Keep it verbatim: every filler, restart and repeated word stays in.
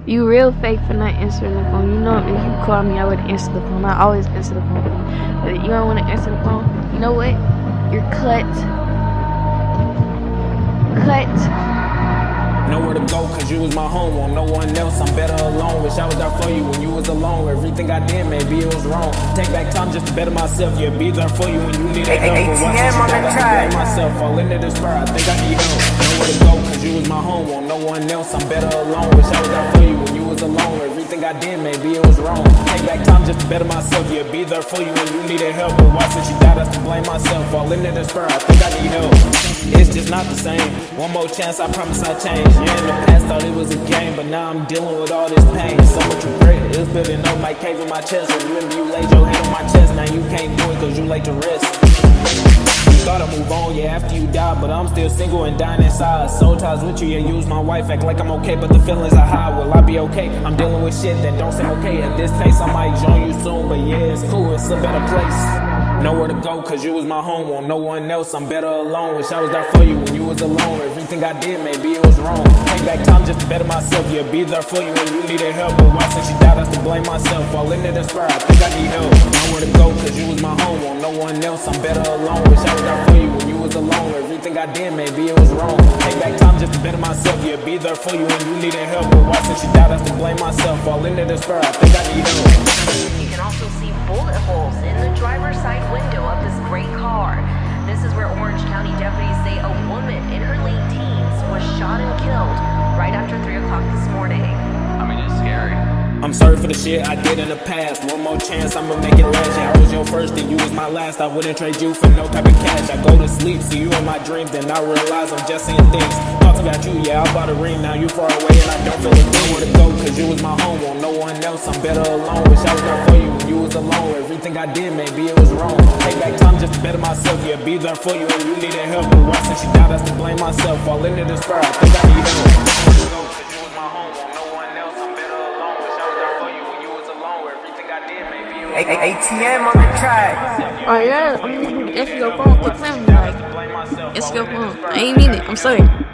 You real fake for not answering the phone. You know if you call me, I would answer the phone. I always answer the phone. But you don't want to answer the phone. You know what? You're cut. Cut. Nowhere to go, cause you was my home, want no one else, I'm better alone. Wish I was there for you when you was alone. Everything I did, maybe it was wrong. Take back time just to better myself, yeah, be there for you when you need help. But watch this, I blame myself, fall into this fire, I think I need help. Nowhere to go, cause you was my home, want no one else, I'm better alone. Wish I was there for you when you was alone. Everything I did, maybe it was wrong. Take back time just to better myself, yeah, be there for you when you needed help. But watch since you died, I still blame myself, fall into this fire, I think I need help. It's just not the same. One more chance, I promise I change. Yeah, in the past thought it was a game, but now I'm dealing with all this pain. So much regret, it's building up my cave in my chest. Remember you laid your hand on my chest, now you can't do it cause you late to rest. You thought I'd move on, yeah, after you died, but I'm still single and dying inside. Soul ties with you, yeah, use my wife, act like I'm okay, but the feelings are high. Will I be okay? I'm dealing with shit that don't seem okay. At this pace, I might join you soon, but yeah, it's cool, it's a better place. Nowhere to go, cause you was my home, want no one else, I'm better alone. Wish I was there for you when you was alone. Everything I did, maybe it was wrong. Take back time just to better myself, yeah, be there for you when you needed help. But why since you died, I still blame myself, fall into this fire, I think I need help. Nowhere to go, cause you was my home, want no one else, I'm better alone. Wish I was there for you when you was alone. Everything I did, maybe it was wrong. Take back time just to better myself, yeah, be there for you when you needed help. But why since you died, I still blame myself, fall into this fire, I think I need help. You can also see bullet holes in the driver's side window of this gray car. This is where Orange County deputies say a woman in her late teens was shot and killed right after three o'clock this morning. I mean, it's scary. I'm sorry for the shit I did in the past. One more chance, I'ma make it last. Yeah, I was your first and you was my last. I wouldn't trade you for no type of cash. I go to sleep, see you in my dreams, then I realize I'm just seeing things. Thoughts about you, yeah, I bought a ring, now you far away and I don't feel a thing. Where to go, cause you was my home, want no one else, I'm better alone. Wish I was there for you when you was alone. Everything I did, maybe it was wrong. Take back time just to better myself, yeah, be there for you when you needed help. But why since you died, I still blame myself, fall into this fire, I think I need help. A T M on the track. Oh yeah, it's your phone. Quit playing with me. Like, it's your phone. I ain't mean it. I'm sorry.